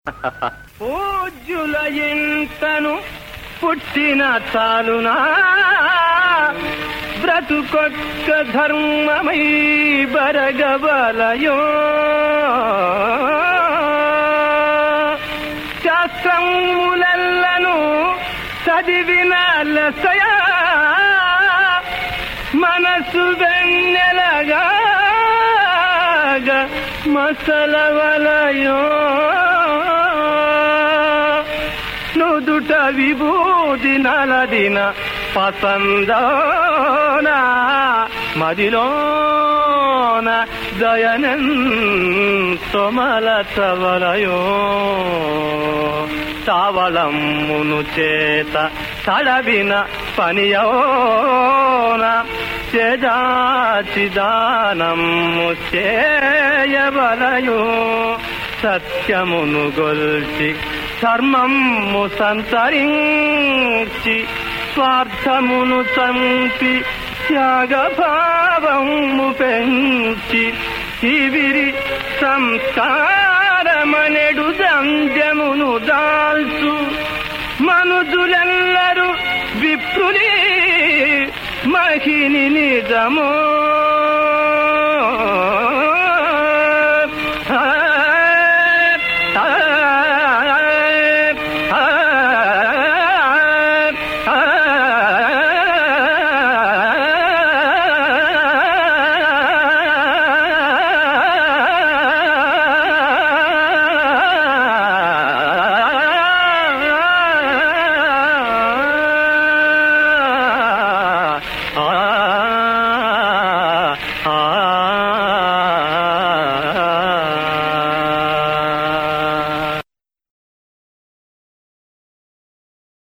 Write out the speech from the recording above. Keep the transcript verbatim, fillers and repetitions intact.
పూజ్యుల ఇంతను పుట్టిన చాలునా బ్రతుకొక్క ధర్మమై బరగబలయో శాస్త్రములెల్లను చదివిన లసయా మనసు వెన్నెలగా మసలవలయో నుదుట విభూది నలదిన పసందోనా మదిలోన దయనెంతో మలచవలయో తావళమ్మును చేత తడవిన పనియోన చేజాచిదానము చేయవలయో సత్యమును గొల్చి ధర్మము సంతరించి స్వార్థమును చంపి త్యాగభావము పెంచి ఇవిరి సంస్కారమనెడు సంధ్యమును దాల్చు మనుజులెల్లరూ విప్రులే మహిని నిజమో